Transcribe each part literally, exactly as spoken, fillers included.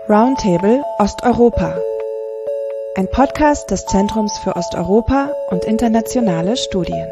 Roundtable Osteuropa. Ein Podcast des Zentrums für Osteuropa und internationale Studien.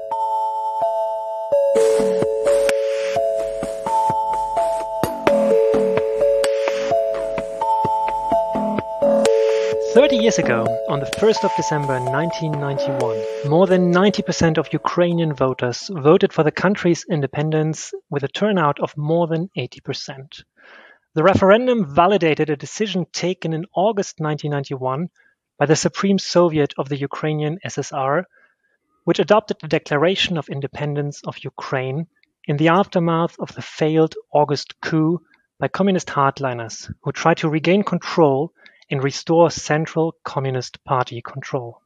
Thirty years ago, on the first of December nineteen ninety-one, more than ninety percent of Ukrainian voters voted for the country's independence with a turnout of more than eighty percent. The referendum validated a decision taken in August nineteen ninety-one by the Supreme Soviet of the Ukrainian S S R, which adopted the Declaration of Independence of Ukraine in the aftermath of the failed August coup by communist hardliners who tried to regain control and restore Central Communist Party control.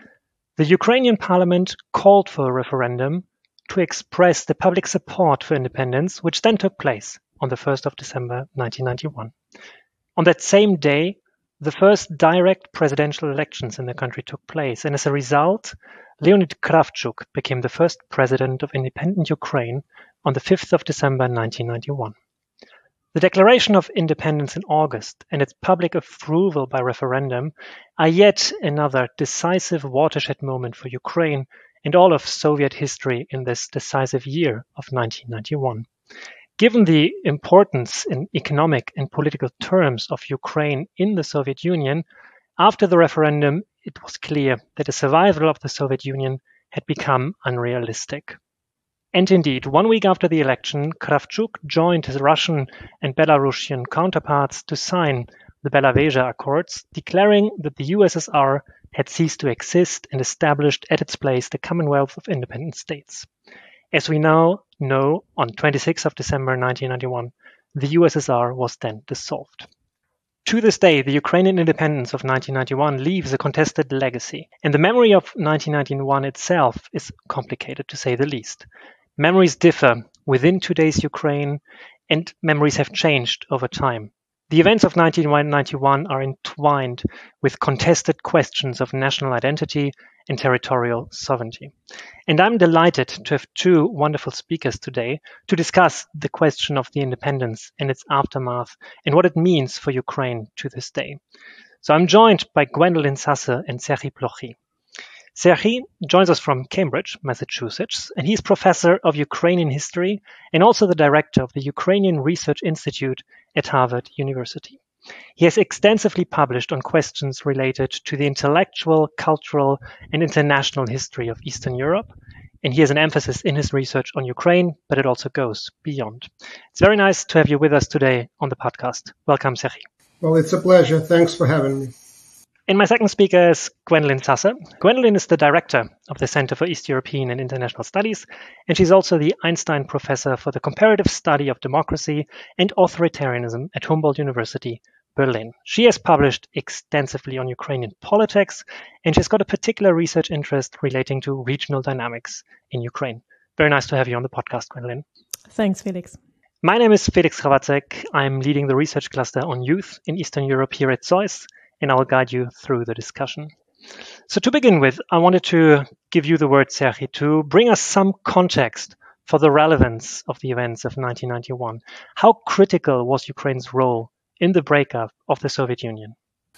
The Ukrainian parliament called for a referendum to express the public support for independence, which then took place on the first of December nineteen ninety-one. On that same day, the first direct presidential elections in the country took place, and as a result, Leonid Kravchuk became the first president of independent Ukraine on the fifth of December nineteen ninety-one. The Declaration of Independence in August and its public approval by referendum are yet another decisive watershed moment for Ukraine and all of Soviet history in this decisive year of nineteen ninety-one. Given the importance in economic and political terms of Ukraine in the Soviet Union, after the referendum, it was clear that the survival of the Soviet Union had become unrealistic. And indeed, one week after the election, Kravchuk joined his Russian and Belarusian counterparts to sign the Belavesia Accords, declaring that the U S S R had ceased to exist and established at its place the Commonwealth of Independent States. As we now know, on the twenty-sixth of December nineteen ninety-one, the U S S R was then dissolved. To this day, the Ukrainian independence of nineteen ninety-one leaves a contested legacy, and the memory of nineteen ninety-one itself is complicated, to say the least. Memories differ within today's Ukraine, and memories have changed over time. The events of nineteen ninety-one are entwined with contested questions of national identity and territorial sovereignty. And I'm delighted to have two wonderful speakers today to discuss the question of the independence and its aftermath and what it means for Ukraine to this day. So I'm joined by Gwendolyn Sasse and Serhii Plokhy. Serhii joins us from Cambridge, Massachusetts, and he's professor of Ukrainian history and also the director of the Ukrainian Research Institute at Harvard University. He has extensively published on questions related to the intellectual, cultural, and international history of Eastern Europe, and he has an emphasis in his research on Ukraine, but it also goes beyond. It's very nice to have you with us today on the podcast. Welcome, Serhii. Well, it's a pleasure. Thanks for having me. And my second speaker is Gwendolyn Sasse. Gwendolyn is the director of the Center for East European and International Studies, and she's also the Einstein Professor for the Comparative Study of Democracy and Authoritarianism at Humboldt University, Berlin. She has published extensively on Ukrainian politics, and she's got a particular research interest relating to regional dynamics in Ukraine. Very nice to have you on the podcast, Gwendolyn. Thanks, Felix. My name is Felix Hrabacek. I'm leading the research cluster on youth in Eastern Europe here at ZOiS, and I'll guide you through the discussion. So to begin with, I wanted to give you the word, Serhii, to bring us some context for the relevance of the events of nineteen ninety-one. How critical was Ukraine's role in the breakup of the Soviet Union?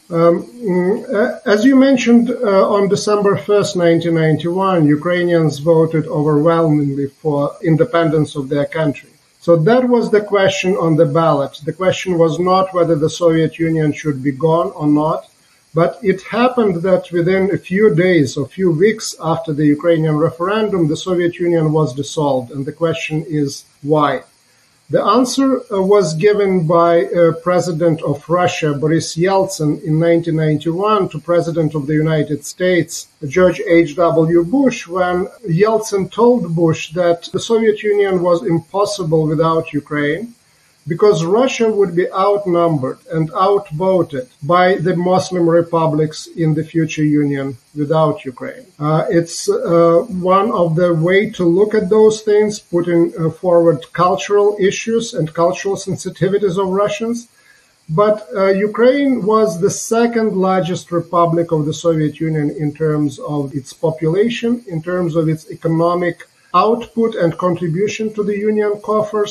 Um, as you mentioned, uh, on December first, nineteen ninety-one, Ukrainians voted overwhelmingly for independence of their country. So that was the question on the ballot. The question was not whether the Soviet Union should be gone or not, but it happened that within a few days or few weeks after the Ukrainian referendum, the Soviet Union was dissolved. And the question is why? The answer uh, was given by uh, President of Russia, Boris Yeltsin, in nineteen ninety-one to President of the United States, George H W Bush, when Yeltsin told Bush that the Soviet Union was impossible without Ukraine because Russia would be outnumbered and outvoted by the Muslim republics in the future union without Ukraine. Uh, it's uh, one of the way to look at those things, putting uh, forward cultural issues and cultural sensitivities of Russians. But uh, Ukraine was the second largest republic of the Soviet Union in terms of its population, in terms of its economic output and contribution to the union coffers.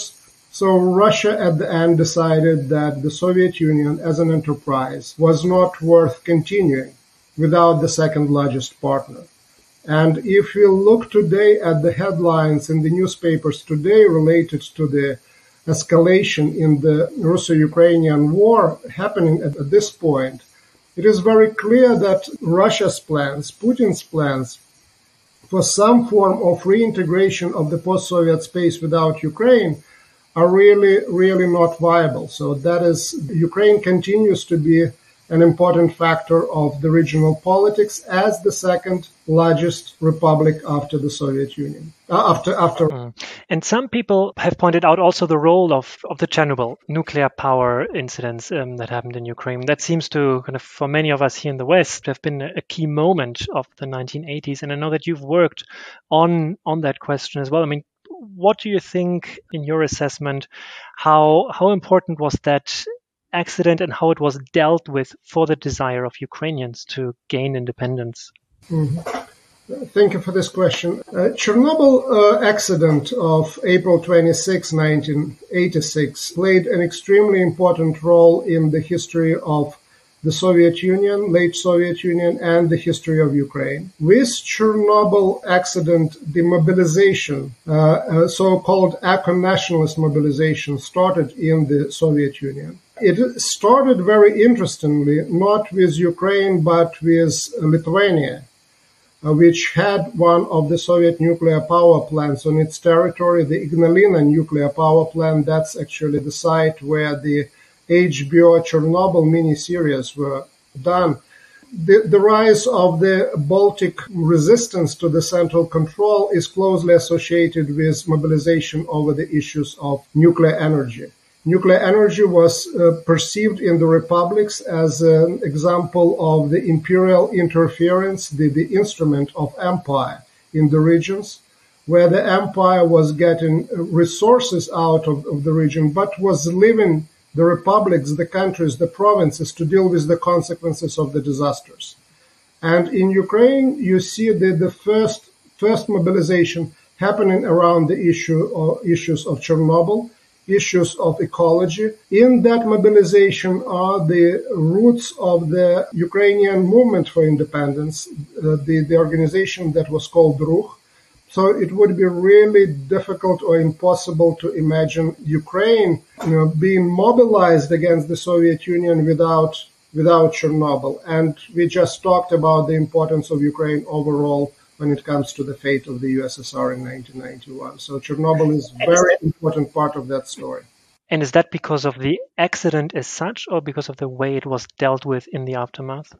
So Russia at the end decided that the Soviet Union as an enterprise was not worth continuing without the second largest partner. And if you look today at the headlines in the newspapers today related to the escalation in the Russo-Ukrainian war happening at, at this point, it is very clear that Russia's plans, Putin's plans, for some form of reintegration of the post-Soviet space without Ukraine are really, really not viable. So that is, Ukraine continues to be an important factor of the regional politics as the second largest republic after the Soviet Union. Uh, after after. Mm. And some people have pointed out also the role of, of the Chernobyl nuclear power incidents um, that happened in Ukraine. That seems to, kind of, for many of us here in the West, have been a key moment of the nineteen eighties. And I know that you've worked on on that question as well. I mean, what do you think, in your assessment, how how important was that accident and how it was dealt with for the desire of Ukrainians to gain independence? Mm-hmm. Thank you for this question. Uh, Chernobyl uh, accident of April twenty-sixth, nineteen eighty-six played an extremely important role in the history of the Soviet Union, late Soviet Union, and the history of Ukraine. With Chernobyl accident, the mobilization, uh, uh, so-called eco-nationalist mobilization, started in the Soviet Union. It started very interestingly, not with Ukraine, but with Lithuania, uh, which had one of the Soviet nuclear power plants on its territory, the Ignalina nuclear power plant. That's actually the site where the H B O Chernobyl miniseries were done. The, the rise of the Baltic resistance to the central control is closely associated with mobilization over the issues of nuclear energy. Nuclear energy was uh, perceived in the republics as an example of the imperial interference, the, the instrument of empire in the regions, where the empire was getting resources out of, of the region, but was leaving the republics, the countries, the provinces to deal with the consequences of the disasters. And in Ukraine, you see the, the first first mobilization happening around the issue or issues of Chernobyl, issues of ecology. In that mobilization are the roots of the Ukrainian movement for independence, uh, the, the organization that was called Ruch. So it would be really difficult or impossible to imagine Ukraine, you know, being mobilized against the Soviet Union without without Chernobyl. And we just talked about the importance of Ukraine overall when it comes to the fate of the U S S R in nineteen ninety-one. So Chernobyl is a very important part of that story. And is that because of the accident as such, or because of the way it was dealt with in the aftermath?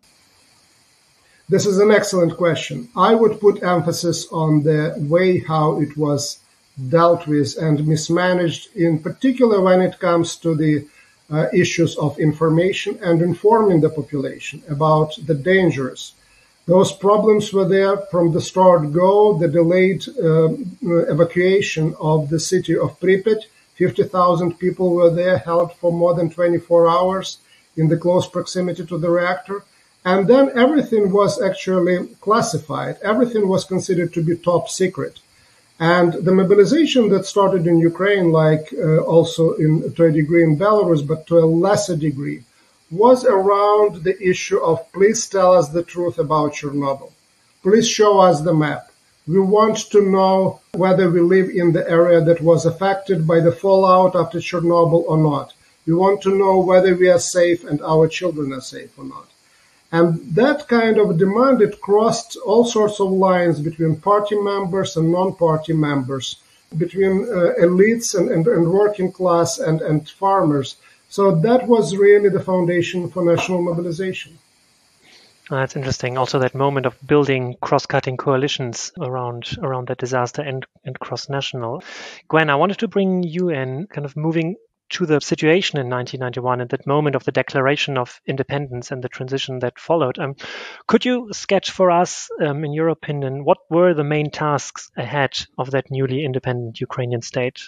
This is an excellent question. I would put emphasis on the way how it was dealt with and mismanaged, in particular when it comes to the uh, issues of information and informing the population about the dangers. Those problems were there from the start go, the delayed uh, evacuation of the city of Pripyat. fifty thousand people were there, held for more than twenty-four hours in the close proximity to the reactor. And then everything was actually classified. Everything was considered to be top secret. And the mobilization that started in Ukraine, like uh, also in, to a degree in Belarus, but to a lesser degree, was around the issue of please tell us the truth about Chernobyl. Please show us the map. We want to know whether we live in the area that was affected by the fallout after Chernobyl or not. We want to know whether we are safe and our children are safe or not. And that kind of demand, it crossed all sorts of lines between party members and non-party members, between uh, elites and, and, and working class and, and farmers. So that was really the foundation for national mobilization. Oh, that's interesting. Also, that moment of building cross-cutting coalitions around around that disaster and, and cross-national. Gwen, I wanted to bring you in, kind of moving to the situation in nineteen ninety-one and that moment of the declaration of independence and the transition that followed. Um, could you sketch for us, um, in your opinion, what were the main tasks ahead of that newly independent Ukrainian state?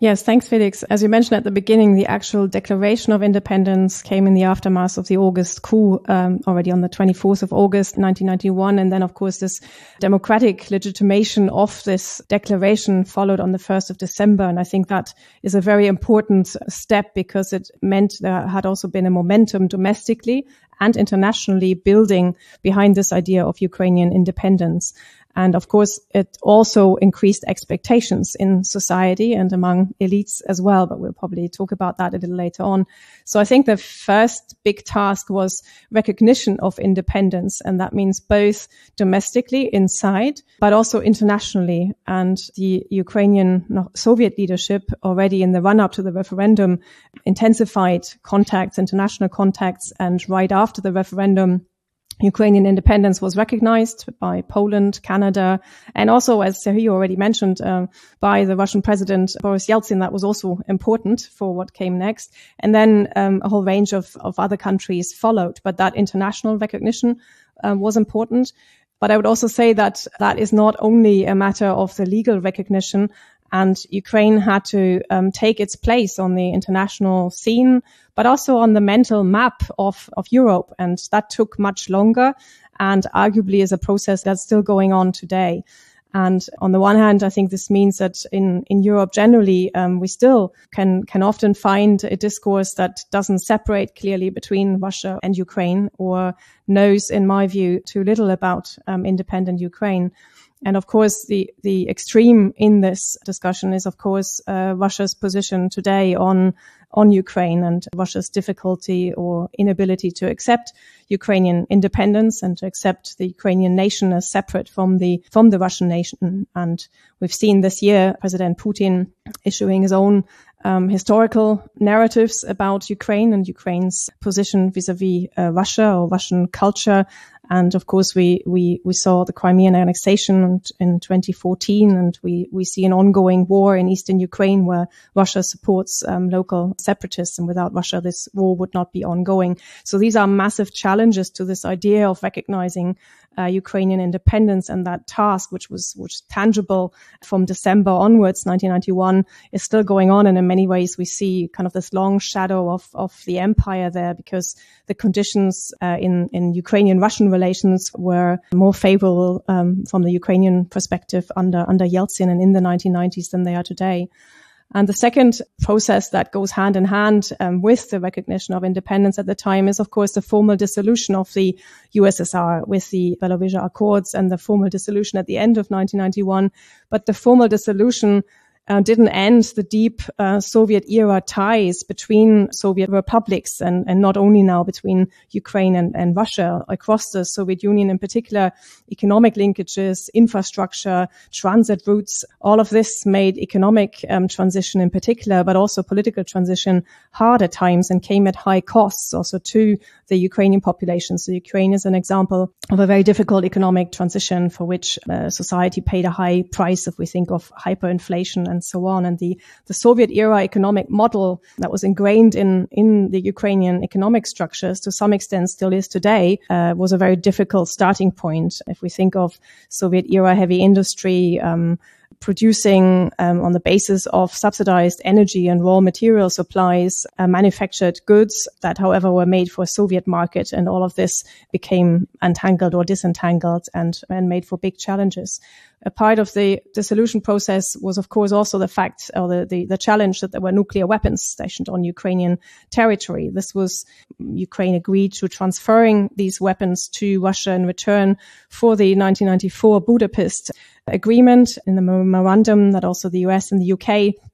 Yes, thanks, Felix. As you mentioned at the beginning, the actual declaration of independence came in the aftermath of the August coup, um, already on the twenty-fourth of August, nineteen ninety-one. And then, of course, this democratic legitimation of this declaration followed on the first of December. And I think that is a very important step because it meant there had also been a momentum domestically and internationally building behind this idea of Ukrainian independence. And of course, it also increased expectations in society and among elites as well, but we'll probably talk about that a little later on. So I think the first big task was recognition of independence, and that means both domestically inside, but also internationally. And the Ukrainian Soviet leadership already in the run-up to the referendum intensified contacts, international contacts, and right after the referendum, Ukrainian independence was recognized by Poland, Canada, and also, as Serhiy already mentioned, uh, by the Russian President Boris Yeltsin. That was also important for what came next. And then um, a whole range of, of other countries followed. But that international recognition uh, was important. But I would also say that that is not only a matter of the legal recognition, and Ukraine had to um, take its place on the international scene, but also on the mental map of, of Europe. And that took much longer and arguably is a process that's still going on today. And on the one hand, I think this means that in, in Europe generally, um, we still can, can often find a discourse that doesn't separate clearly between Russia and Ukraine, or knows, in my view, too little about um, independent Ukraine. And of course, the, the extreme in this discussion is, of course, uh, Russia's position today on, on Ukraine and Russia's difficulty or inability to accept Ukrainian independence and to accept the Ukrainian nation as separate from the, from the Russian nation. And we've seen this year President Putin issuing his own Um, historical narratives about Ukraine and Ukraine's position vis-a-vis uh, Russia or Russian culture. And of course, we, we, we saw the Crimean annexation in twenty fourteen, and we, we see an ongoing war in eastern Ukraine where Russia supports um, local separatists. And without Russia, this war would not be ongoing. So these are massive challenges to this idea of recognizing uh, Ukrainian independence, and that task, which was, which was tangible from December onwards, nineteen ninety-one, is still going on. And in many ways, we see kind of this long shadow of, of the empire there, because the conditions uh, in, in Ukrainian-Russian relations were more favorable um, from the Ukrainian perspective under, under Yeltsin and in the nineteen nineties than they are today. And the second process that goes hand in hand um, with the recognition of independence at the time is, of course, the formal dissolution of the U S S R with the Belovezha Accords and the formal dissolution at the end of nineteen ninety-one. But the formal dissolution Uh, didn't end the deep uh, Soviet-era ties between Soviet republics, and, and not only now between Ukraine and, and Russia, across the Soviet Union in particular. Economic linkages, infrastructure, transit routes, all of this made economic um, transition in particular, but also political transition hard at times, and came at high costs also to the Ukrainian population. So Ukraine is an example of a very difficult economic transition for which uh, society paid a high price, if we think of hyperinflation and so on. And the, the Soviet era economic model that was ingrained in, in the Ukrainian economic structures, to some extent still is today, uh, was a very difficult starting point. If we think of Soviet era heavy industry, um, producing um, on the basis of subsidized energy and raw material supplies, uh, manufactured goods that, however, were made for a Soviet market. And all of this became entangled or disentangled and, and made for big challenges. A part of the dissolution process was, of course, also the fact or the, the, the challenge that there were nuclear weapons stationed on Ukrainian territory. This was, Ukraine agreed to transferring these weapons to Russia in return for the nineteen ninety-four Budapest Agreement. In the memorandum that also the U S and the U K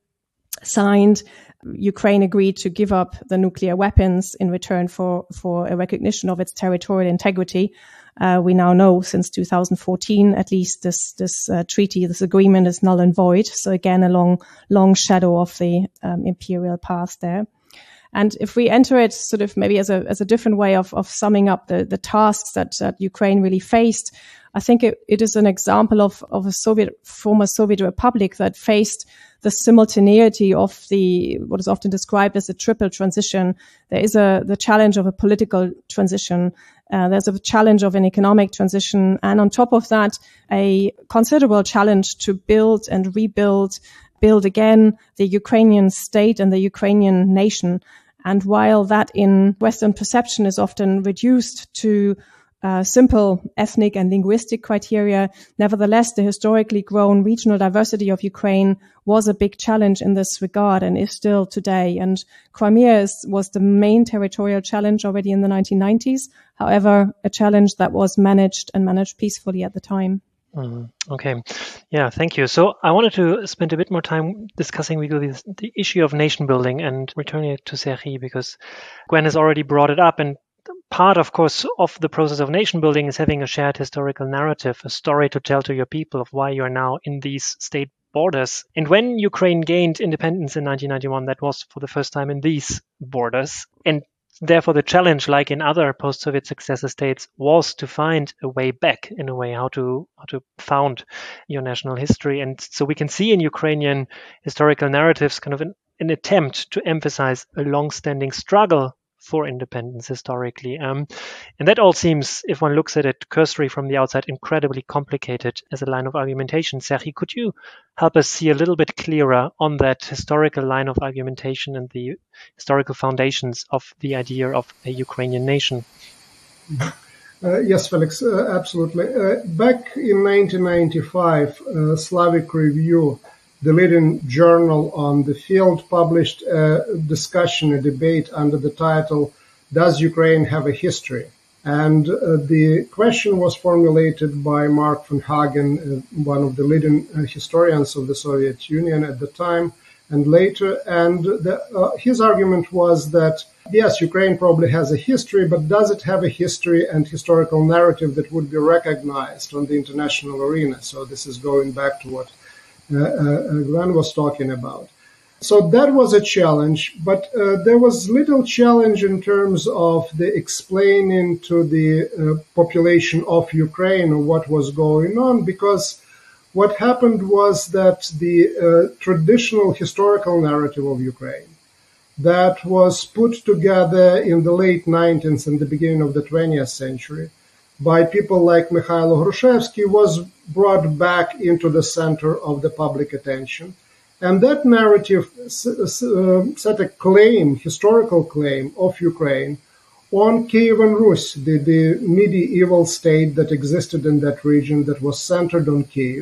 signed, Ukraine agreed to give up the nuclear weapons in return for, for a recognition of its territorial integrity. Uh, we now know since two thousand fourteen, at least this, this uh, treaty, this agreement is null and void. So again, a long, long shadow of the um, imperial past there. And if we enter it sort of maybe as a, as a different way of, of summing up the, the tasks that, that Ukraine really faced, I think it, it is an example of, of a Soviet, former Soviet republic that faced the simultaneity of the, what is often described as a triple transition. There is a, the challenge of a political transition. Uh, there's a challenge of an economic transition. And on top of that, a considerable challenge to build and rebuild, build again the Ukrainian state and the Ukrainian nation. And while that in Western perception is often reduced to Uh, simple ethnic and linguistic criteria, nevertheless, the historically grown regional diversity of Ukraine was a big challenge in this regard and is still today. And Crimea is, was the main territorial challenge already in the nineteen nineties. However, a challenge that was managed and managed peacefully at the time. Mm, okay. Yeah, thank you. So I wanted to spend a bit more time discussing with you this, the issue of nation building and returning it to Serhii, because Gwen has already brought it up. And part, of course, of the process of nation building is having a shared historical narrative, a story to tell to your people of why you are now in these state borders. And when Ukraine gained independence in nineteen ninety-one, that was for the first time in these borders. And therefore, the challenge, like in other post-Soviet successor states, was to find a way back, in a way, how to how to found your national history. And so we can see in Ukrainian historical narratives kind of an, an attempt to emphasize a long-standing struggle for independence historically. Um, and that all seems, if one looks at it cursory from the outside, incredibly complicated as a line of argumentation. Serhii, could you help us see a little bit clearer on that historical line of argumentation and the historical foundations of the idea of a Ukrainian nation? Uh, yes, Felix, uh, absolutely. Uh, back in nineteen ninety-five, uh, Slavic Review, the leading journal on the field, published a discussion, a debate under the title, "Does Ukraine have a history?" And uh, the question was formulated by Mark von Hagen, uh, one of the leading uh, historians of the Soviet Union at the time and later. And the, uh, his argument was that, yes, Ukraine probably has a history, but does it have a history and historical narrative that would be recognized on the international arena? So this is going back to what Uh, uh, Glenn was talking about. So that was a challenge, but uh, there was little challenge in terms of the explaining to the uh, population of Ukraine what was going on, because what happened was that the uh, traditional historical narrative of Ukraine that was put together in the late nineteenth and the beginning of the twentieth century by people like Mikhailo Hrushevsky was brought back into the center of the public attention. And that narrative set a claim, historical claim of Ukraine on Kievan Rus, the, the medieval state that existed in that region that was centered on Kiev.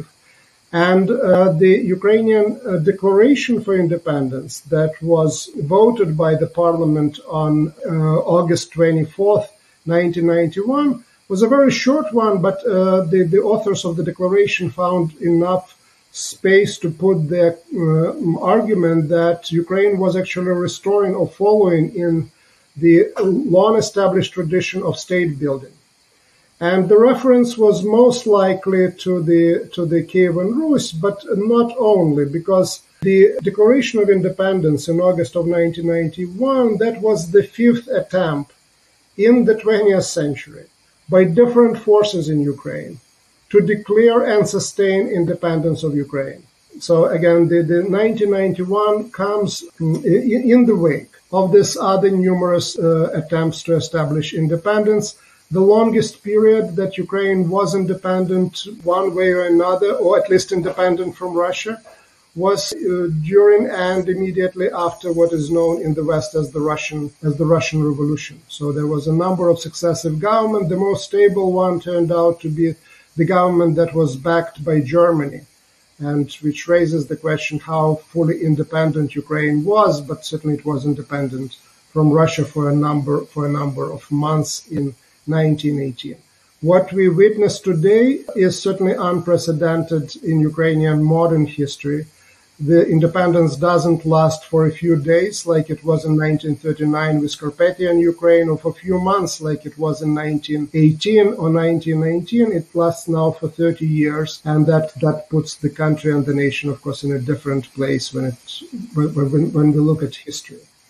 And uh, the Ukrainian uh, Declaration for Independence that was voted by the parliament on uh, August twenty-fourth, nineteen ninety-one, was a very short one, but uh, the, the authors of the declaration found enough space to put their uh, argument that Ukraine was actually restoring or following in the long-established tradition of state building. And the reference was most likely to the to the Kievan Rus, but not only, because the Declaration of Independence in August of nineteen ninety-one, that was the fifth attempt in the twentieth century by different forces in Ukraine to declare and sustain independence of Ukraine. So again, the, the nineteen ninety-one comes in, in the wake of this other numerous uh, attempts to establish independence. The longest period that Ukraine was independent one way or another, or at least independent from Russia, was uh, during and immediately after what is known in the West as the Russian as the Russian Revolution. So there was a number of successive governments. The most stable one turned out to be the government that was backed by Germany, and which raises the question how fully independent Ukraine was, but certainly it was independent from Russia for a number for a number of months in nineteen eighteen. What we witness today is certainly unprecedented in Ukrainian modern history. The independence doesn't last for a few days like it was in nineteen thirty-nine with Carpathian Ukraine, or for a few months like it was in nineteen eighteen or nineteen nineteen. It lasts now for thirty years, and that, that puts the country and the nation, of course, in a different place when, it, when, when, when we look at history.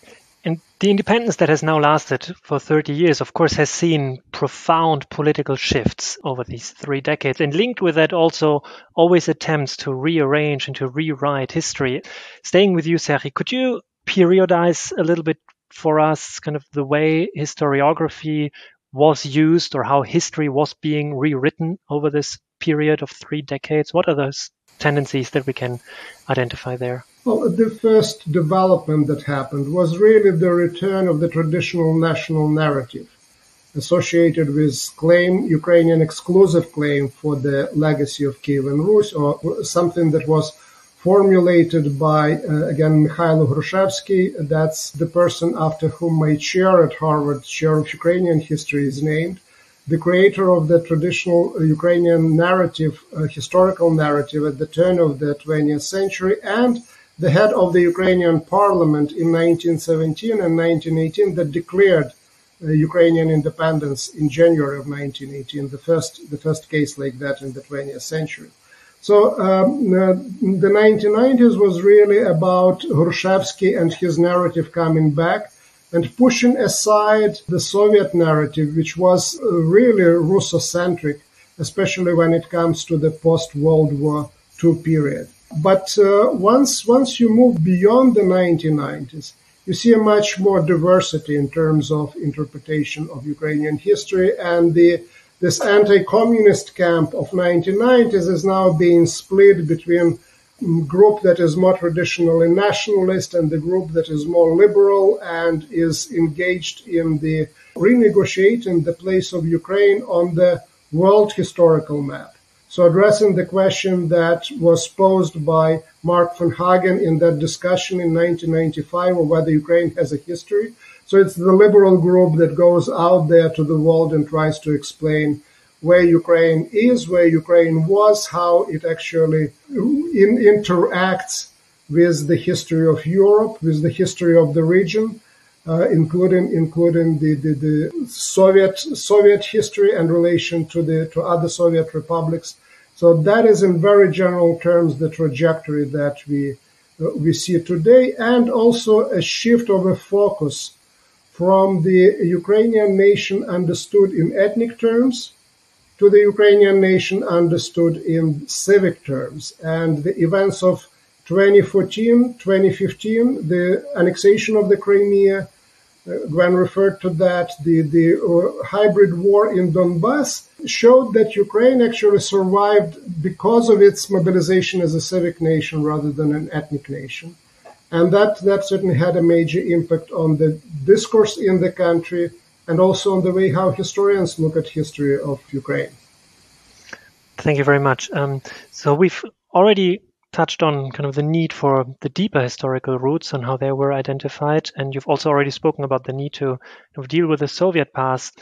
And the independence that has now lasted for thirty years, of course, has seen profound political shifts over these three decades. And linked with that also always attempts to rearrange and to rewrite history. Staying with you, Serhii, could you periodize a little bit for us kind of the way historiography was used or how history was being rewritten over this period of three decades? What are those tendencies that we can identify there? Well, the first development that happened was really the return of the traditional national narrative associated with claim, Ukrainian exclusive claim for the legacy of Kievan Rus, or something that was formulated by, uh, again, Mikhailo Hrushevsky. That's the person after whom my chair at Harvard, Chair of Ukrainian History, is named, the creator of the traditional Ukrainian narrative, uh, historical narrative at the turn of the twentieth century, and the head of the Ukrainian parliament in nineteen seventeen and nineteen eighteen that declared uh, Ukrainian independence in January of nineteen eighteen, the first, the first case like that in the twentieth century. So um, uh, the nineteen nineties was really about Hrushevsky and his narrative coming back and pushing aside the Soviet narrative, which was uh, really Russocentric, especially when it comes to the post-World War Two period. But uh, once once you move beyond the nineteen nineties, you see a much more diversity in terms of interpretation of Ukrainian history, and the this anti-communist camp of nineteen nineties is now being split between the group that is more traditionally nationalist and the group that is more liberal and is engaged in the renegotiating the place of Ukraine on the world historical map. So addressing the question that was posed by Mark van Hagen in that discussion in nineteen ninety-five of whether Ukraine has a history. So it's the liberal group that goes out there to the world and tries to explain where Ukraine is, where Ukraine was, how it actually in, interacts with the history of Europe, with the history of the region, uh, including including the, the, the Soviet Soviet history and relation to the to other Soviet republics. So that is, in very general terms, the trajectory that we uh, we see today, and also a shift of a focus from the Ukrainian nation understood in ethnic terms to the Ukrainian nation understood in civic terms. And the events of twenty fourteen, twenty fifteen, the annexation of the Crimea, uh, Gwen referred to that, the, the uh, hybrid war in Donbass showed that Ukraine actually survived because of its mobilization as a civic nation rather than an ethnic nation. And that, that certainly had a major impact on the discourse in the country and also on the way how historians look at history of Ukraine. Thank you very much. Um, so we've already touched on kind of the need for the deeper historical roots and how they were identified. And you've also already spoken about the need to kind of deal with the Soviet past.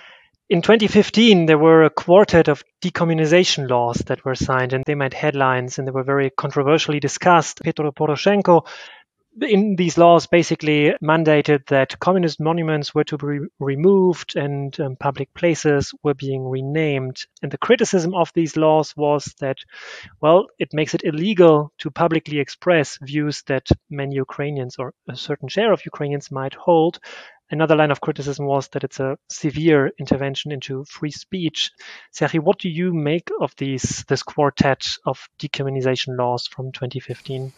In twenty fifteen, there were a quartet of decommunization laws that were signed, and they made headlines and they were very controversially discussed. Petro Poroshenko in these laws basically mandated that communist monuments were to be removed and um, public places were being renamed. And the criticism of these laws was that, well, it makes it illegal to publicly express views that many Ukrainians or a certain share of Ukrainians might hold. Another line of criticism was that it's a severe intervention into free speech. Serhii, what do you make of these this quartet of decommunization laws from twenty fifteen?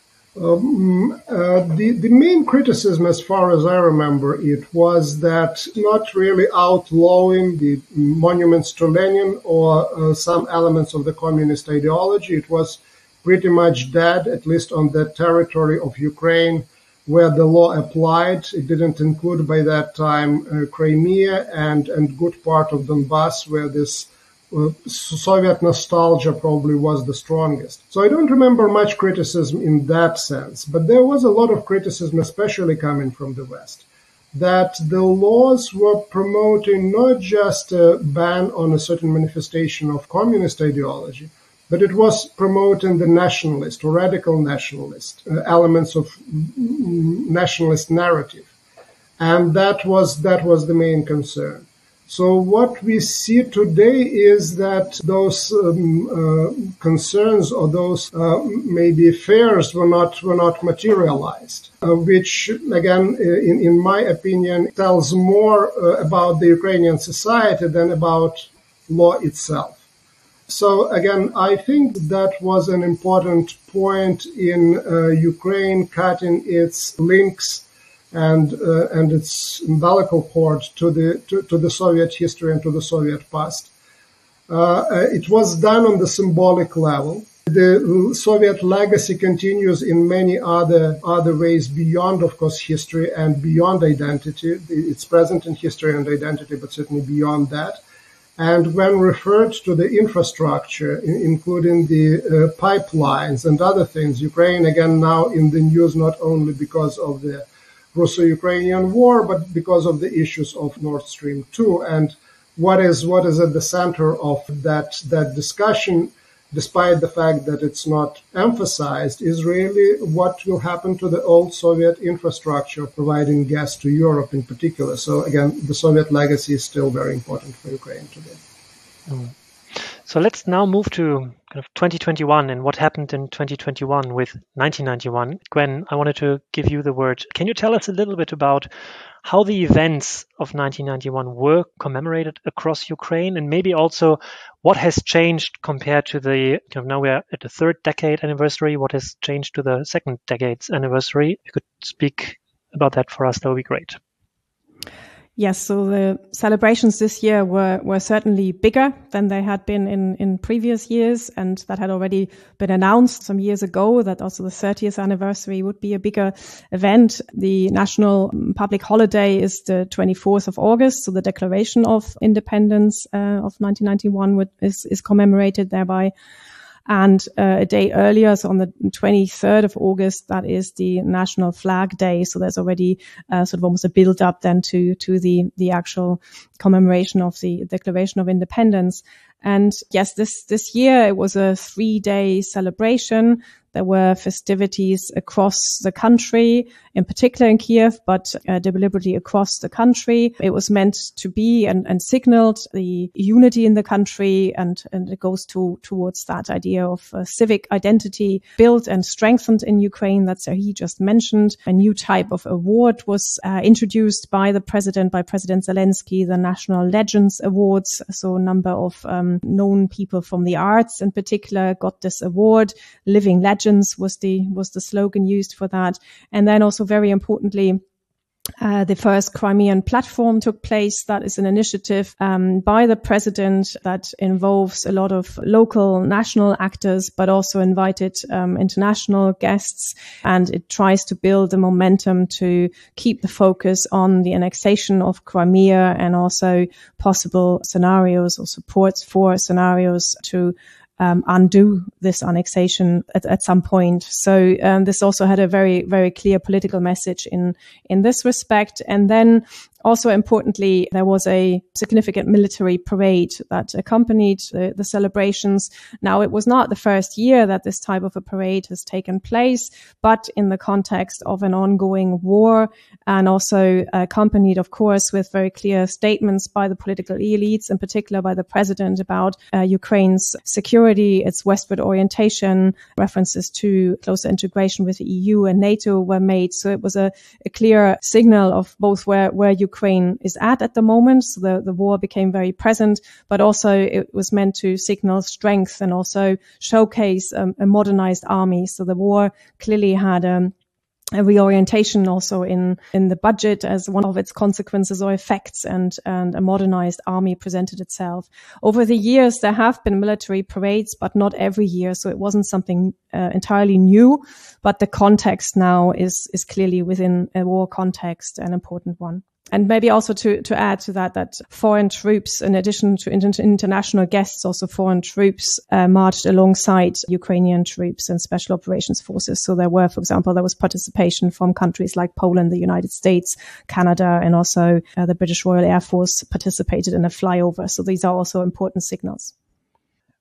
Um, uh, the, the main criticism, as far as I remember it, was that not really outlawing the monuments to Lenin or uh, some elements of the communist ideology. It was pretty much dead, at least on the territory of Ukraine where the law applied. It didn't include by that time uh, Crimea and, and good part of Donbass, where this Uh, Soviet nostalgia probably was the strongest. So I don't remember much criticism in that sense, but there was a lot of criticism, especially coming from the West, that the laws were promoting not just a ban on a certain manifestation of communist ideology, but it was promoting the nationalist or radical nationalist uh, elements of nationalist narrative. And that was, that was the main concern. So what we see today is that those um, uh, concerns or those uh, maybe fears were not were not materialized, uh, which again, in, in my opinion, tells more uh, about the Ukrainian society than about law itself. So again, I think that was an important point in uh, Ukraine cutting its links and uh, and its umbilical cord to the to, to the Soviet history and to the Soviet past. Uh, it was done on the symbolic level. The Soviet legacy continues in many other other ways beyond, of course, history and beyond identity. It's present in history and identity, but certainly beyond that. And when referred to the infrastructure, including the uh, pipelines and other things, Ukraine again now in the news not only because of the Russo-Ukrainian war, but because of the issues of Nord Stream two. And what is what is at the center of that that discussion, despite the fact that it's not emphasized, is really what will happen to the old Soviet infrastructure providing gas to Europe in particular. So again, the Soviet legacy is still very important for Ukraine today. Mm. So let's now move to kind of twenty twenty-one and what happened in twenty twenty-one with nineteen ninety-one. Gwen, I wanted to give you the word. Can you tell us a little bit about how the events of nineteen ninety-one were commemorated across Ukraine, and maybe also what has changed compared to the, you know, now we're at the third decade anniversary, what has changed to the second decade's anniversary? If you could speak about that for us, that would be great. Yes, so the celebrations this year were, were certainly bigger than they had been in, in previous years, and that had already been announced some years ago that also the thirtieth anniversary would be a bigger event. The national public holiday is the twenty-fourth of August, so the Declaration of Independence uh, of nineteen ninety-one would, is, is commemorated thereby. And uh, a day earlier, so on the twenty-third of August, that is the National Flag Day. So there's already uh, sort of almost a build up then to to the the actual commemoration of the Declaration of Independence. And yes, this this year it was a three day celebration. There were festivities across the country, in particular in Kiev, but uh, deliberately across the country. It was meant to be and, and signaled the unity in the country, and, and it goes to towards that idea of uh, civic identity built and strengthened in Ukraine that Serhiy just mentioned. A new type of award was uh, introduced by the president, by President Zelensky, the National Legends Awards. So a number of um, known people from the arts in particular got this award. Living Legends was the was the slogan used for that. And then also very importantly, Uh, the first Crimean platform took place. That is an initiative um, by the president that involves a lot of local, national actors, but also invited um, international guests. And it tries to build the momentum to keep the focus on the annexation of Crimea and also possible scenarios or supports for scenarios to Um, undo this annexation at, at some point. So um, this also had a very, very clear political message in in this respect. And then also importantly, there was a significant military parade that accompanied the, the celebrations. Now, it was not the first year that this type of a parade has taken place, but in the context of an ongoing war, and also accompanied, of course, with very clear statements by the political elites, in particular by the president, about uh, Ukraine's security, its westward orientation. References to closer integration with the E U and NATO were made. So it was a, a clear signal of both where, where Ukraine is at at the moment. So the, the war became very present, but also it was meant to signal strength and also showcase um, a modernized army. So the war clearly had um, a reorientation also in, in the budget as one of its consequences or effects, and, and a modernized army presented itself. Over the years, there have been military parades, but not every year. So it wasn't something uh, entirely new, but the context now is, is clearly within a war context, an important one. And maybe also to, to add to that, that foreign troops, in addition to inter- international guests, also foreign troops uh, marched alongside Ukrainian troops and special operations forces. So there were, for example, there was participation from countries like Poland, the United States, Canada, and also uh, the British Royal Air Force participated in a flyover. So these are also important signals.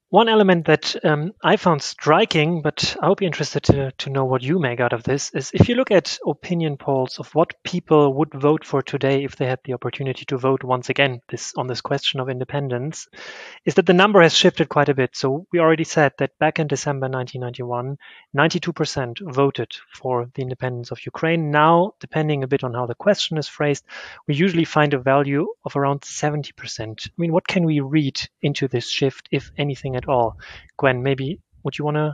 One element that um, I found striking, but I would be interested to, to know what you make out of this, is if you look at opinion polls of what people would vote for today if they had the opportunity to vote once again this on this question of independence, is that the number has shifted quite a bit. So we already said that back in December nineteen ninety-one, ninety-two percent voted for the independence of Ukraine. Now, depending a bit on how the question is phrased, we usually find a value of around seventy percent. I mean, what can we read into this shift, if anything at all? Gwen, maybe would you want to?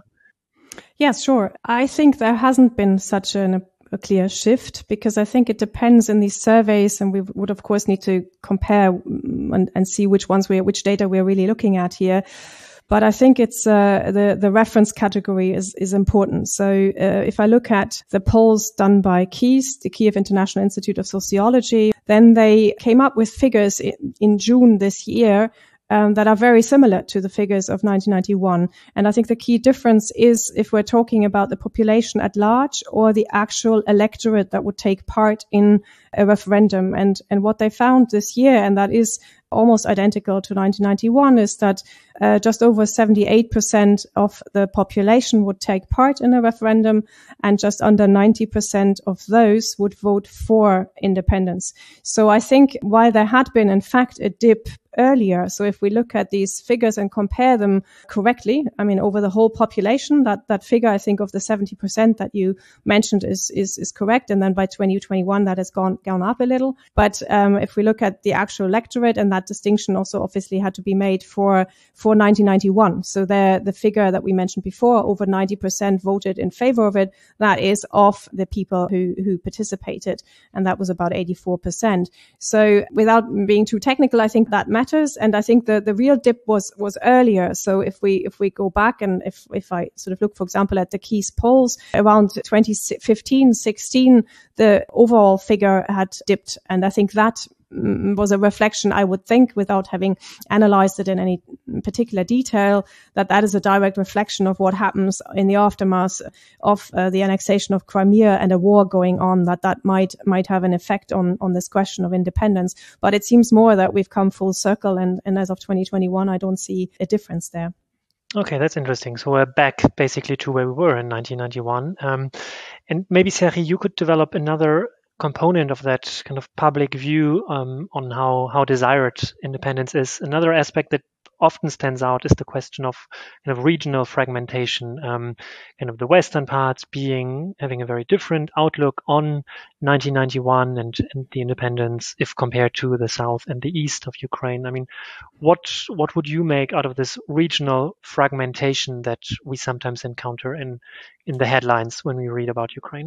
Yes, sure. I think there hasn't been such an, a clear shift, because I think it depends in these surveys, and we would of course need to compare and, and see which ones we, which data we're really looking at here. But I think it's uh, the the reference category is is important. So uh, if I look at the polls done by KIIS, the Kiev International Institute of Sociology, then they came up with figures in, in June this year Um, that are very similar to the figures of nineteen ninety-one. And I think the key difference is if we're talking about the population at large or the actual electorate that would take part in a referendum. And, and what they found this year, and that is almost identical to nineteen ninety-one, is that uh, just over seventy-eight percent of the population would take part in a referendum, and just under ninety percent of those would vote for independence. So I think while there had been, in fact, a dip earlier, so if we look at these figures and compare them correctly, I mean, over the whole population, that, that figure, I think, of the seventy percent that you mentioned is, is, is correct. And then by twenty twenty-one, that has gone, gone up a little. But, um, if we look at the actual electorate, and that distinction also obviously had to be made for, for nineteen ninety-one. So the, the figure that we mentioned before, over ninety percent voted in favor of it, that is of the people who, who participated. And that was about eighty-four percent. So without being too technical, I think that matters. And I think the, the real dip was, was earlier. So if we, if we go back, and if, if I sort of look, for example, at the KIIS polls around twenty fifteen, sixteen, the overall figure had dipped. And I think that was a reflection, I would think, without having analyzed it in any particular detail, that that is a direct reflection of what happens in the aftermath of uh, the annexation of Crimea and a war going on, that that might might have an effect on on this question of independence. But it seems more that we've come full circle, and, and as of twenty twenty-one, I don't see a difference there. Okay, that's interesting. So we're back basically to where we were in nineteen ninety-one. Um, and maybe, Serhi, you could develop another component of that kind of public view um, on how, how desired independence is. Another aspect that often stands out is the question of kind of regional fragmentation, um, kind of the western parts being having a very different outlook on nineteen ninety-one and, and the independence if compared to the south and the east of Ukraine. I mean, what what would you make out of this regional fragmentation that we sometimes encounter in in the headlines when we read about Ukraine?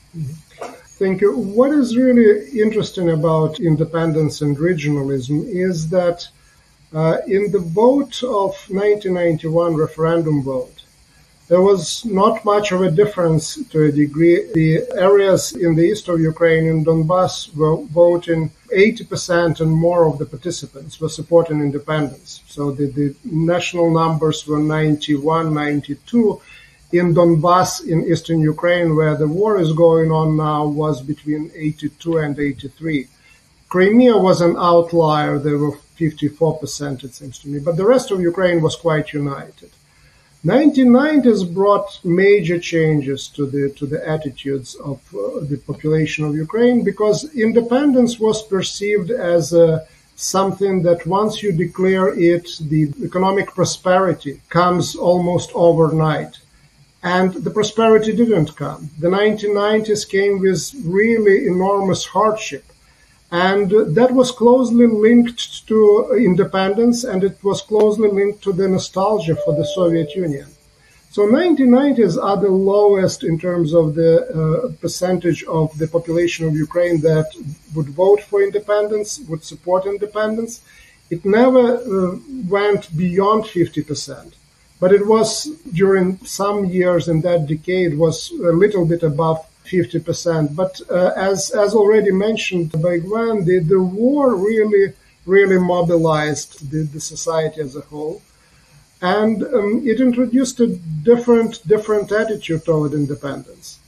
Thank you. What is really interesting about independence and regionalism is that uh, in the vote of nineteen ninety-one referendum vote, there was not much of a difference to a degree. The areas in the east of Ukraine, in Donbass, were voting eighty percent and more of the participants were supporting independence. So the, the national numbers were ninety-one, ninety-two. In Donbass, in eastern Ukraine, where the war is going on now, was between eighty-two and eighty-three. Crimea was an outlier. There were fifty-four percent, it seems to me. But the rest of Ukraine was quite united. nineteen nineties brought major changes to the to the attitudes of uh, the population of Ukraine, because independence was perceived as a, something that once you declare it, the economic prosperity comes almost overnight. And the prosperity didn't come. The nineteen nineties came with really enormous hardship. And that was closely linked to independence, and it was closely linked to the nostalgia for the Soviet Union. So nineteen nineties are the lowest in terms of the uh, percentage of the population of Ukraine that would vote for independence, would support independence. It never uh, went beyond fifty percent. But it was, during some years in that decade, was a little bit above fifty percent. But uh, as as already mentioned by Gwen, the, the war really, really mobilized the, the society as a whole. And um, it introduced a different, different attitude toward independence.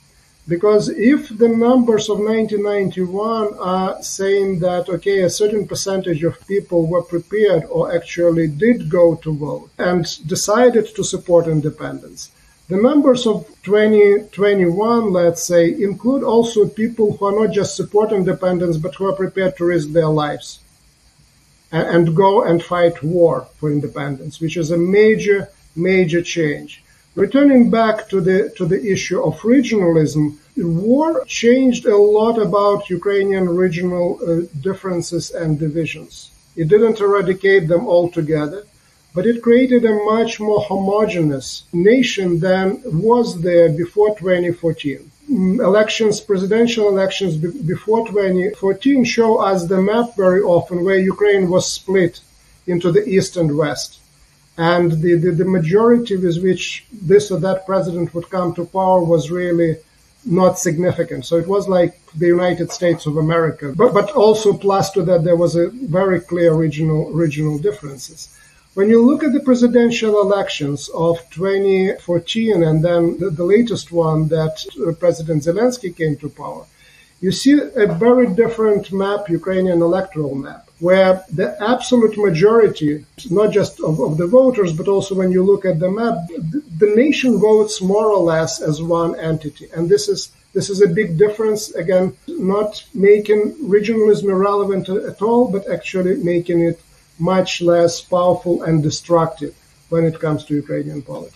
Because if the numbers of nineteen ninety-one are saying that, okay, a certain percentage of people were prepared or actually did go to vote and decided to support independence, the numbers of twenty twenty-one, let's say, include also people who are not just support independence, but who are prepared to risk their lives and, and go and fight war for independence, which is a major, major change. Returning back to the to the issue of regionalism, the war changed a lot about Ukrainian regional uh, differences and divisions. It didn't eradicate them altogether, but it created a much more homogeneous nation than was there before twenty fourteen. Elections, presidential elections be- before twenty fourteen show us the map very often where Ukraine was split into the east and west. And the, the, the majority with which this or that president would come to power was really not significant. So it was like the United States of America. But, but also plus to that, there was a very clear regional, regional differences. When you look at the presidential elections of twenty fourteen and then the, the latest one that uh, President Zelensky came to power, you see a very different map, Ukrainian electoral map, where the absolute majority, not just of, of the voters, but also when you look at the map, the, the nation votes more or less as one entity. And this is this is a big difference, again, not making regionalism irrelevant at all, but actually making it much less powerful and destructive when it comes to Ukrainian politics.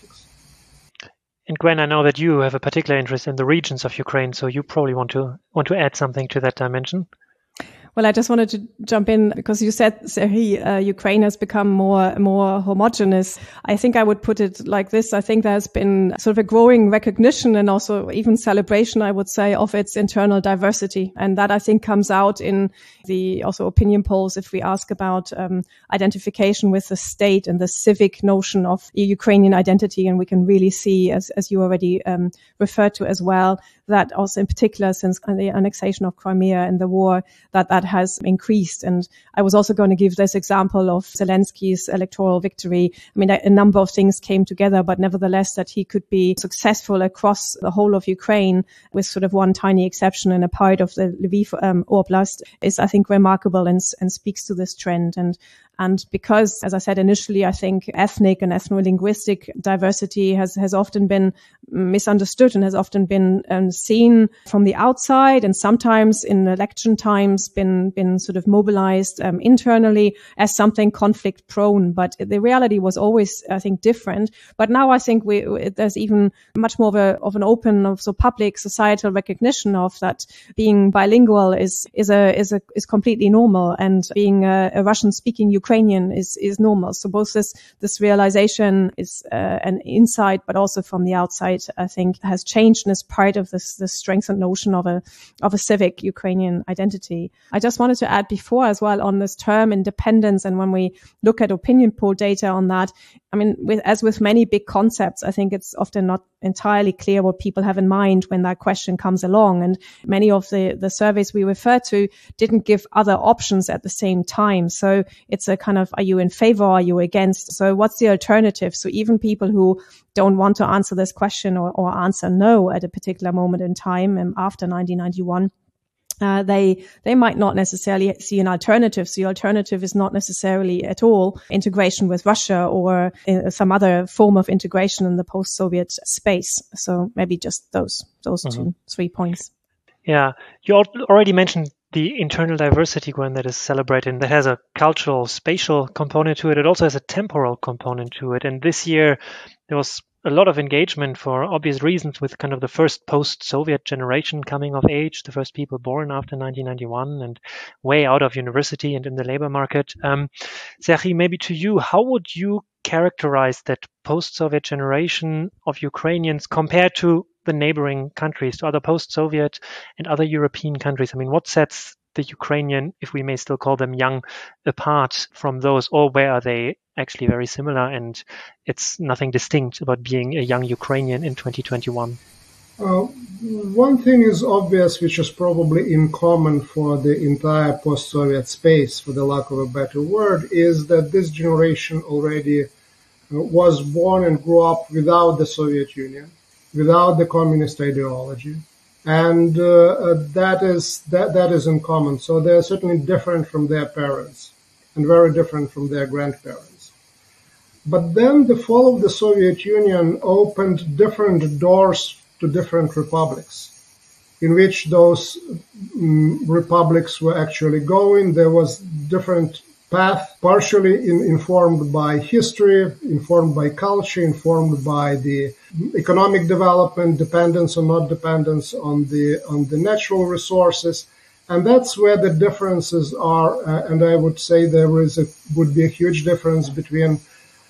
And Gwen, I know that you have a particular interest in the regions of Ukraine, so you probably want to want to add something to that dimension. Well, I just wanted to jump in because you said, Serhiy, uh, Ukraine has become more more homogeneous. I think I would put it like this. I think there's been sort of a growing recognition and also even celebration, I would say, of its internal diversity. And that, I think, comes out in the also opinion polls if we ask about um, identification with the state and the civic notion of Ukrainian identity. And we can really see, as, as you already um, referred to as well, that also in particular since the annexation of Crimea and the war, that that has increased. And I was also going to give this example of Zelensky's electoral victory. I mean, a, a number of things came together, but nevertheless that he could be successful across the whole of Ukraine with sort of one tiny exception in a part of the Lviv um, Oblast is, I think, remarkable and, and speaks to this trend. And And because, as I said initially, I think ethnic and ethno-linguistic diversity has, has often been misunderstood and has often been um, seen from the outside and sometimes in election times been, been sort of mobilized um, internally as something conflict prone. But the reality was always, I think, different. But now I think we, there's even much more of, a, of an open, of so public societal recognition of that being bilingual is, is a, is a, is completely normal, and being a, a Russian speaking Ukrainian is, is normal. So both this, this realization is uh, an insight, but also from the outside, I think has changed and is part of this, this strengthened notion of a, of a civic Ukrainian identity. I just wanted to add before as well on this term independence. And when we look at opinion poll data on that, I mean, with, as with many big concepts, I think it's often not entirely clear what people have in mind when that question comes along. And many of the, the surveys we refer to didn't give other options at the same time. So it's a kind of, are you in favor? Are you against? So what's the alternative? So even people who don't want to answer this question or, or answer no at a particular moment in time um, after nineteen ninety-one, Uh, they they might not necessarily see an alternative. So the alternative is not necessarily at all integration with Russia or uh, some other form of integration in the post-Soviet space. So maybe just those those mm-hmm. two, three points. Yeah, you already mentioned the internal diversity, Gwen, that is celebrated, and that has a cultural, spatial component to it. It also has a temporal component to it. And this year there was a lot of engagement for obvious reasons with kind of the first post-Soviet generation coming of age, the first people born after nineteen ninety-one and way out of university and in the labor market. Um, Serhiy, maybe to you, how would you characterize that post-Soviet generation of Ukrainians compared to the neighboring countries, to other post-Soviet and other European countries? I mean, what sets the Ukrainian, if we may still call them young, apart from those, or where are they actually very similar and it's nothing distinct about being a young Ukrainian in twenty twenty-one? Uh, one thing is obvious, which is probably in common for the entire post-Soviet space, for the lack of a better word, is that this generation already uh, was born and grew up without the Soviet Union, without the communist ideology, And uh, that is that that is in common. So they're certainly different from their parents and very different from their grandparents. But then the fall of the Soviet Union opened different doors to different republics, in which those um, republics were actually going. There was different path, partially in, informed by history, informed by culture, informed by the economic development, dependence or not dependence on the on the natural resources. And that's where the differences are. Uh, and I would say there is a would be a huge difference between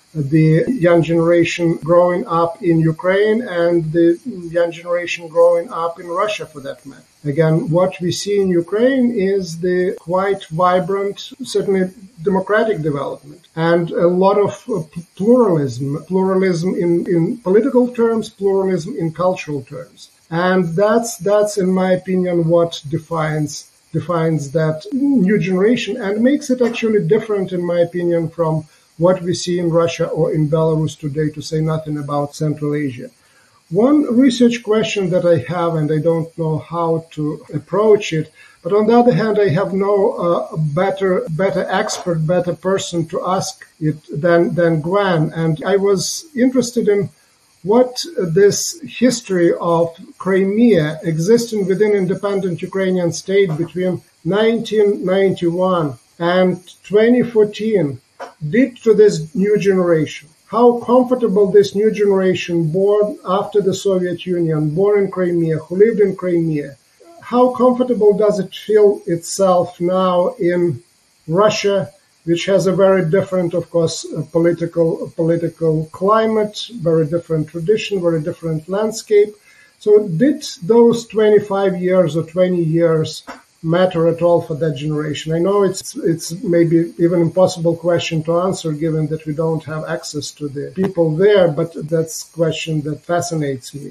the young generation growing up in Ukraine and the young generation growing up in Russia, for that matter. Again, what we see in Ukraine is the quite vibrant, certainly democratic development, and a lot of uh, pluralism, pluralism in, in political terms, pluralism in cultural terms. And that's, that's, in my opinion, what defines defines that new generation and makes it actually different, in my opinion, from what we see in Russia or in Belarus today, to say nothing about Central Asia. One research question that I have, and I don't know how to approach it, but on the other hand, I have no uh, better better expert, better person to ask it than, than Gwen. And I was interested in what this history of Crimea existing within independent Ukrainian state between nineteen ninety-one and twenty fourteen did to this new generation. How comfortable this new generation born after the Soviet Union, born in Crimea, who lived in Crimea, how comfortable does it feel itself now in Russia, which has a very different, of course, political political climate, very different tradition, very different landscape. So did those twenty-five years or twenty years matter at all for that generation? I know it's it's maybe even impossible question to answer, given that we don't have access to the people there, but that's a question that fascinates me.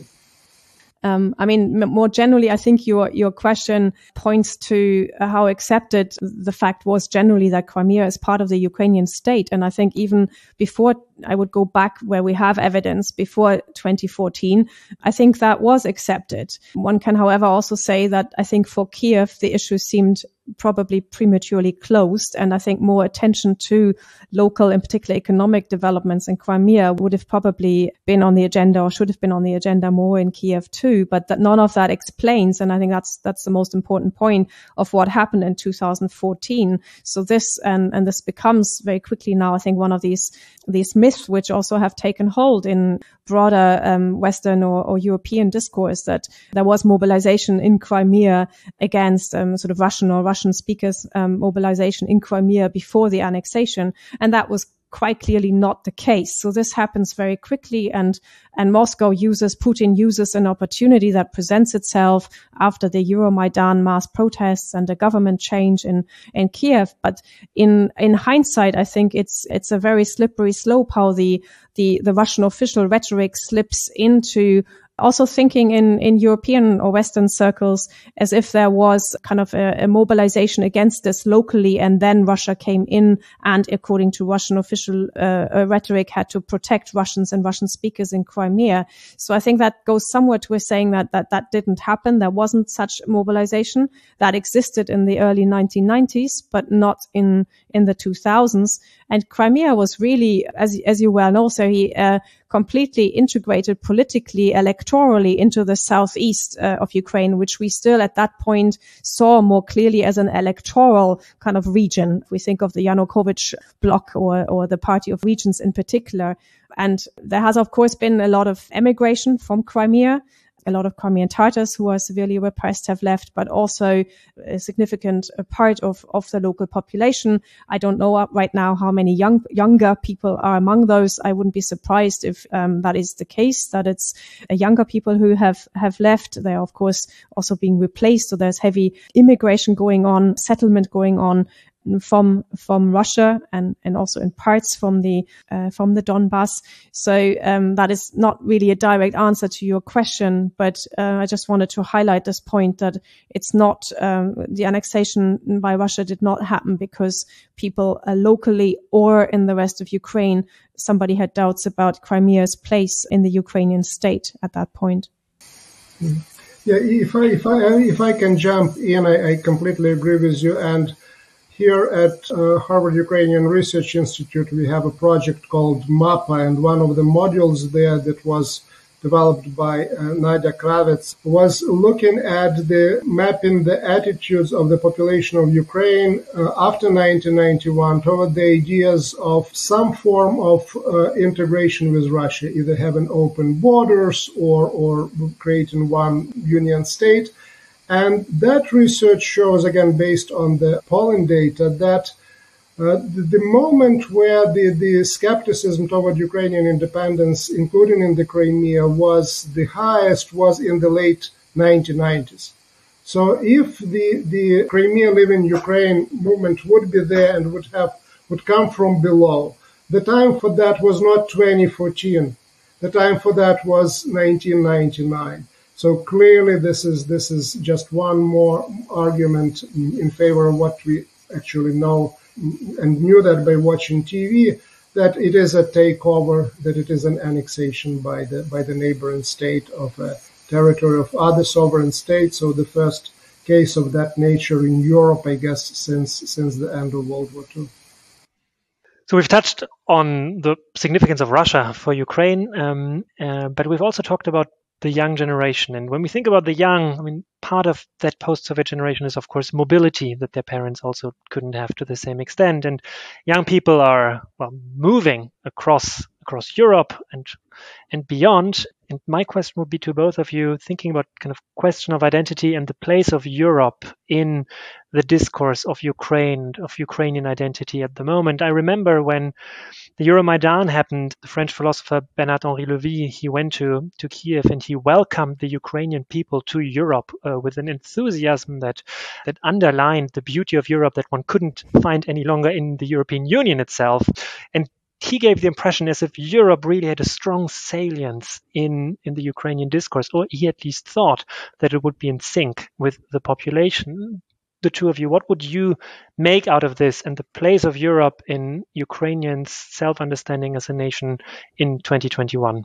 Um, I mean, more generally, I think your your question points to how accepted the fact was generally that Crimea is part of the Ukrainian state. And I think even before, I would go back where we have evidence, before twenty fourteen, I think that was accepted. One can, however, also say that I think for Kiev, the issue seemed probably prematurely closed. And I think more attention to local, in particular economic developments in Crimea would have probably been on the agenda, or should have been on the agenda more in Kiev too. But that none of that explains, and I think that's that's the most important point of what happened in two thousand fourteen. So this and and this becomes very quickly now, I think, one of these these myths which also have taken hold in broader um, Western or, or European discourse, that there was mobilization in Crimea against um, sort of Russian or Russian speakers um, mobilization in Crimea before the annexation, and that was quite clearly not the case. So this happens very quickly, and and Moscow uses, Putin uses an opportunity that presents itself after the Euromaidan mass protests and the government change in in Kiev. But in in hindsight, I think it's it's a very slippery slope how the the the Russian official rhetoric slips into also thinking in, in European or Western circles as if there was kind of a, a mobilization against this locally, and then Russia came in and, according to Russian official uh, rhetoric, had to protect Russians and Russian speakers in Crimea. So I think that goes somewhere to saying that that, that didn't happen. There wasn't such mobilization. That existed in the early nineteen nineties, but not in, in the two thousands. And Crimea was really, as, as you well know, so he uh, completely integrated politically, electorally into the southeast uh, of Ukraine, which we still at that point saw more clearly as an electoral kind of region. If we think of the Yanukovych bloc or, or the Party of Regions in particular. And there has, of course, been a lot of emigration from Crimea. A lot of Crimean Tatars who are severely repressed have left, but also a significant part of, of the local population. I don't know right now how many young, younger people are among those. I wouldn't be surprised if um, that is the case, that it's uh, younger people who have, have left. They are, of course, also being replaced. So there's heavy immigration going on, settlement going on from from Russia and and also in parts from the uh, from the Donbass. So um, that is not really a direct answer to your question, but uh, I just wanted to highlight this point that it's not um, the annexation by Russia did not happen because people uh, locally or in the rest of Ukraine, somebody had doubts about Crimea's place in the Ukrainian state at that point. Mm-hmm. Yeah, if I if I if I can jump in, I, I completely agree with you. And here at uh, Harvard Ukrainian Research Institute, we have a project called MAPA, and one of the modules there that was developed by uh, Nadia Kravets was looking at the mapping the attitudes of the population of Ukraine uh, after nineteen ninety-one toward the ideas of some form of uh, integration with Russia, either having open borders or, or creating one union state. And that research shows, again, based on the polling data, that Uh, the, the moment where the, the skepticism toward Ukrainian independence, including in the Crimea, was the highest was in the late nineteen nineties. So if the, the Crimea Living Ukraine movement would be there and would have would come from below, the time for that was not twenty fourteen. The time for that was nineteen ninety-nine. So clearly this is this is just one more argument in, in favor of what we actually know and knew that by watching T V, that it is a takeover, that it is an annexation by the by the neighboring state of a territory of other sovereign states. So the first case of that nature in Europe, I guess, since since the end of World War Two. So we've touched on the significance of Russia for Ukraine, um, uh, but we've also talked about the young generation. And when we think about the young, I mean, part of that post-Soviet generation is, of course, mobility that their parents also couldn't have to the same extent. And young people are, well, moving across across Europe and and beyond. And my question would be to both of you, thinking about kind of question of identity and the place of Europe in the discourse of Ukraine, of Ukrainian identity at the moment. I remember when the Euromaidan happened, the French philosopher Bernard-Henri Lévy, he went to, to Kiev and he welcomed the Ukrainian people to Europe uh, with an enthusiasm that, that underlined the beauty of Europe that one couldn't find any longer in the European Union itself. And he gave the impression as if Europe really had a strong salience in, in the Ukrainian discourse, or he at least thought that it would be in sync with the population. The two of you, what would you make out of this and the place of Europe in Ukrainians' self-understanding as a nation in twenty twenty-one?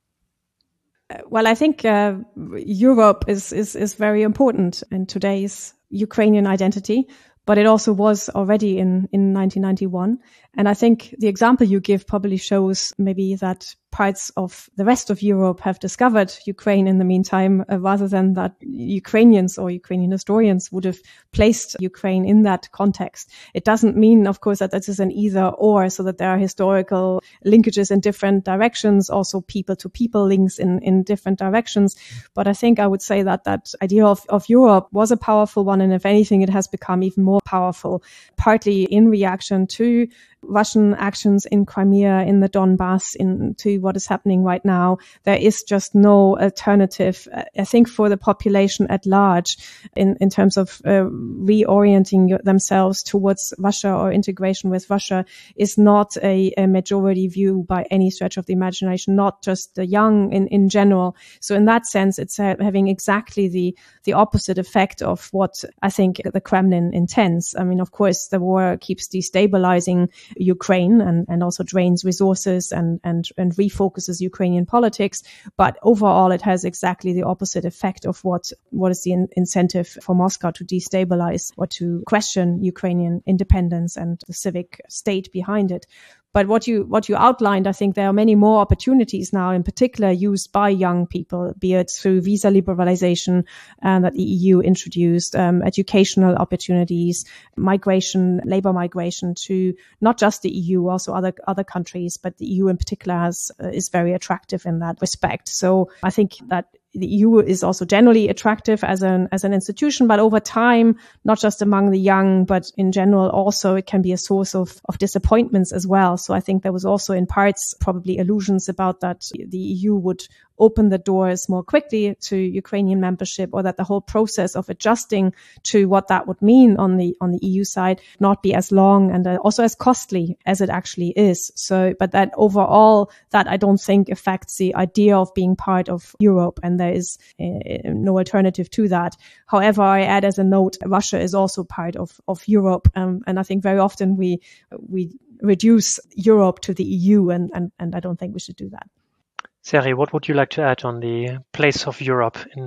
Well, I think uh, Europe is, is, is very important in today's Ukrainian identity, but it also was already in, in nineteen ninety-one. And I think the example you give probably shows maybe that parts of the rest of Europe have discovered Ukraine in the meantime, uh, rather than that Ukrainians or Ukrainian historians would have placed Ukraine in that context. It doesn't mean, of course, that this is an either or, so that there are historical linkages in different directions, also people-to-people links in, in different directions. But I think I would say that that idea of, of Europe was a powerful one, and if anything, it has become even more powerful, partly in reaction to Russian actions in Crimea, in the Donbass, into what is happening right now. There is just no alternative, I think, for the population at large in, in terms of uh, reorienting themselves towards Russia or integration with Russia is not a, a majority view by any stretch of the imagination, not just the young in, in general. So in that sense, it's uh, having exactly the, the opposite effect of what I think the Kremlin intends. I mean, of course, the war keeps destabilizing Ukraine and, and also drains resources and, and, and refocuses Ukrainian politics. But overall, it has exactly the opposite effect of what, what is the in- incentive for Moscow to destabilize or to question Ukrainian independence and the civic state behind it. But what you what you outlined, I think there are many more opportunities now, in particular used by young people, be it through visa liberalization uh, that the E U introduced, um, educational opportunities, migration, labor migration to not just the E U, also other other countries, but the E U in particular has, uh, is very attractive in that respect. So I think that the E U is also generally attractive as an as an institution, but over time, not just among the young, but in general also, it can be a source of, of disappointments as well. So I think there was also in parts probably illusions about that the E U would open the doors more quickly to Ukrainian membership, or that the whole process of adjusting to what that would mean on the on the E U side not be as long and also as costly as it actually is. So, but that overall, that I don't think affects the idea of being part of Europe, and there is uh, no alternative to that. However, I add as a note, Russia is also part of of Europe, um, and I think very often we we reduce Europe to the E U, and and, and I don't think we should do that. Seri, what would you like to add on the place of Europe in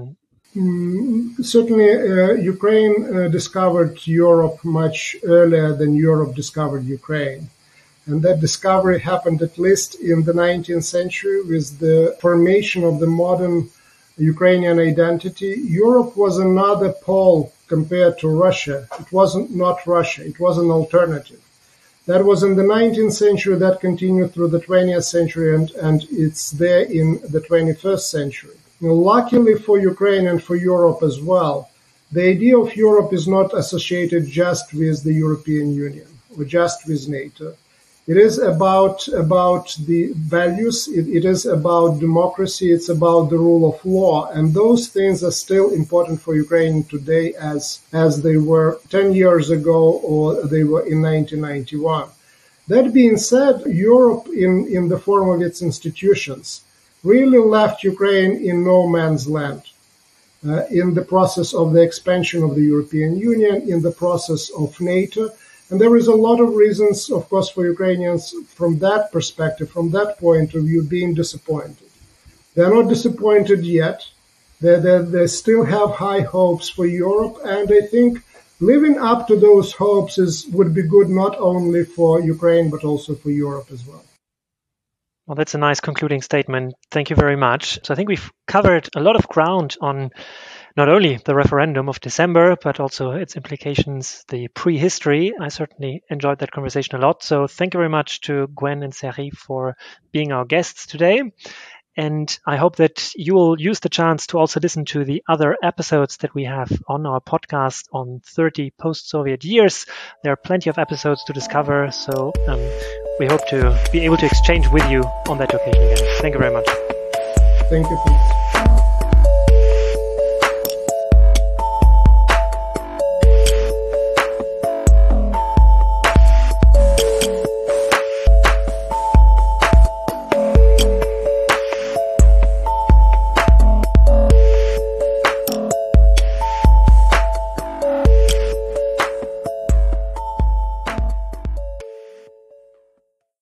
Mm, certainly, uh, Ukraine uh, discovered Europe much earlier than Europe discovered Ukraine. And that discovery happened at least in the nineteenth century with the formation of the modern Ukrainian identity. Europe was another pole compared to Russia. It wasn't not Russia. It was an alternative. That was in the nineteenth century, that continued through the twentieth century, and, and it's there in the twenty-first century. Now, luckily for Ukraine and for Europe as well, the idea of Europe is not associated just with the European Union or just with NATO. It is about, about the values, it, it is about democracy, it's about the rule of law, and those things are still important for Ukraine today as, as they were ten years ago or they were in nineteen ninety-one. That being said, Europe in, in the form of its institutions really left Ukraine in no man's land uh, in the process of the expansion of the European Union, in the process of NATO. And there is a lot of reasons, of course, for Ukrainians from that perspective, from that point of view, being disappointed. They're not disappointed yet. They, they, they still have high hopes for Europe. And I think living up to those hopes is, would be good not only for Ukraine, but also for Europe as well. Well, that's a nice concluding statement. Thank you very much. So I think we've covered a lot of ground on not only the referendum of December, but also its implications, the prehistory. I certainly enjoyed that conversation a lot. So thank you very much to Gwen and Serhii for being our guests today. And I hope that you will use the chance to also listen to the other episodes that we have on our podcast on thirty post-Soviet years. There are plenty of episodes to discover. So um, we hope to be able to exchange with you on that occasion again. Thank you very much. Thank you.